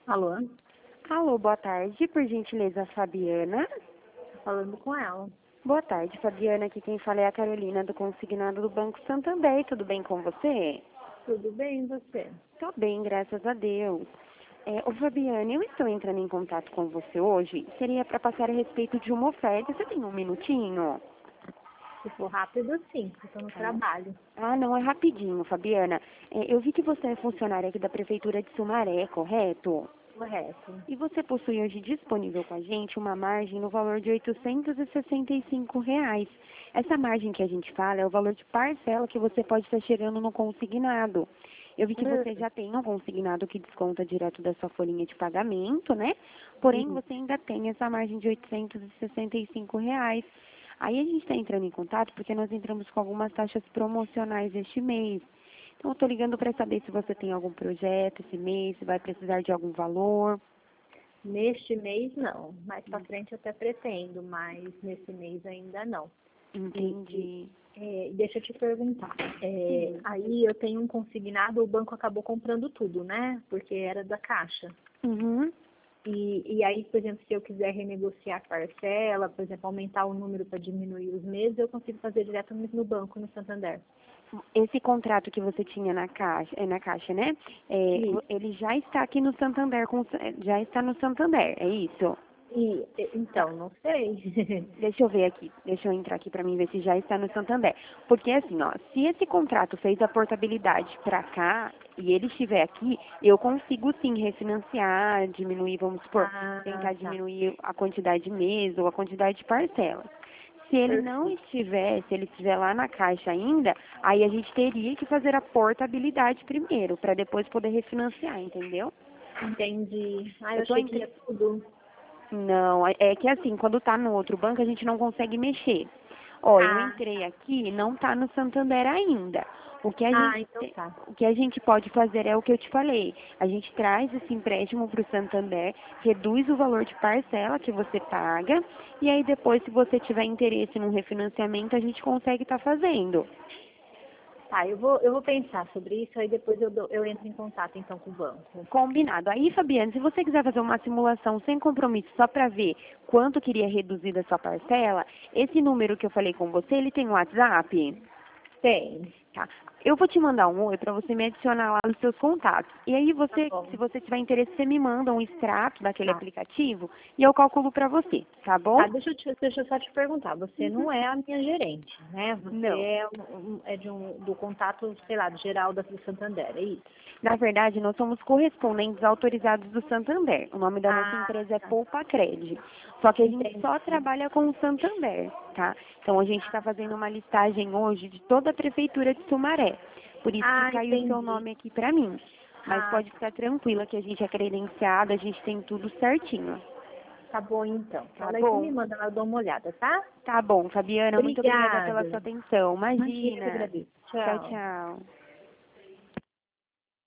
Alô? Alô, boa tarde. Por gentileza, Fabiana. Falando com ela. Boa tarde, Fabiana. Aqui quem fala é a Carolina do Consignado do Banco Santander. Tudo bem com você? Tudo bem, e você? Tô bem, graças a Deus. Ô, Fabiana, eu estou entrando em contato com você hoje. Seria para passar a respeito de uma oferta. Você tem um minutinho? Se for rápido, sim, eu tô no trabalho. Ah, não, é rapidinho, Fabiana. Eu vi que você é funcionária aqui da Prefeitura de Sumaré, correto? Correto. E você possui hoje disponível com a gente uma margem no valor de R$ 865. Essa margem que a gente fala é o valor de parcela que você pode estar tirando no consignado. Eu vi que você já tem um consignado que desconta direto da sua folhinha de pagamento, né? Porém, você ainda tem essa margem de R$ 865. Aí a gente está entrando em contato porque nós entramos com algumas taxas promocionais este mês. Então, eu estou ligando para saber se você tem algum projeto esse mês, se vai precisar de algum valor. Neste mês, não. Mais pra frente eu até pretendo, mas nesse mês ainda não. Entendi. Deixa eu te perguntar. Aí eu tenho um consignado, o banco acabou comprando tudo, né? Porque era da Caixa. Uhum. E aí, por exemplo, se eu quiser renegociar a parcela, por exemplo, aumentar o número para diminuir os meses, eu consigo fazer diretamente no banco, no Santander. Esse contrato que você tinha na caixa, né? Isso. Ele já está aqui no Santander, já está no Santander, é isso? Então, não sei. Deixa eu ver aqui, deixa eu entrar aqui para mim ver se já está no Santander. Porque assim, ó, se esse contrato fez a portabilidade para cá e ele estiver aqui, eu consigo sim refinanciar, diminuir, vamos supor, tentar Tá. diminuir a quantidade de mês ou a quantidade de parcelas. Se ele não Perfeito. estiver, se ele estiver lá na caixa ainda, aí a gente teria que fazer a portabilidade primeiro, para depois poder refinanciar, entendeu? Entendi. Ah, eu Eu tô achei que entre... ia tudo. Não, é que assim, quando tá no outro banco, a gente não consegue mexer. Ó, eu Ah, entrei aqui, não tá no Santander ainda. O que a gente, então tá. o que a gente pode fazer é o que eu te falei. A gente traz esse empréstimo para o Santander, reduz o valor de parcela que você paga, e aí depois, se você tiver interesse no refinanciamento, a gente consegue estar fazendo. Tá, eu vou pensar sobre isso, aí depois eu entro em contato então com o banco. Combinado. Aí, Fabiana, se você quiser fazer uma simulação sem compromisso, só para ver quanto queria reduzir da sua parcela, esse número que eu falei com você, ele tem um WhatsApp? Tem. Tá. Eu vou te mandar um oi para você me adicionar lá nos seus contatos. E aí Tá você, bom. se você tiver interesse, você me manda um extrato daquele Tá. aplicativo e eu calculo para você, tá bom? Tá, deixa eu só te perguntar. Você não é a minha gerente, né? Você Não. é do contato, sei lá, geral do Santander, é isso? Na verdade, nós somos correspondentes autorizados do Santander. O nome da nossa Ah, empresa é tá. Poupa Cred. Só que a gente Entendi. só trabalha com o Santander, tá? Então a gente está fazendo uma listagem hoje de toda a prefeitura de Sumaré. Por isso que caiu o seu Entendi. nome aqui para mim. Mas Ah, pode ficar tranquila que a gente é credenciada, a gente tem tudo certinho. tá bom então. Tá Fala aí, você me bom? manda lá, eu dou uma olhada, tá? Tá bom, Fabiana, muito obrigada pela Obrigada. sua atenção. Imagina, eu que Imagina. agradeço. Tchau, Tchau. tchau.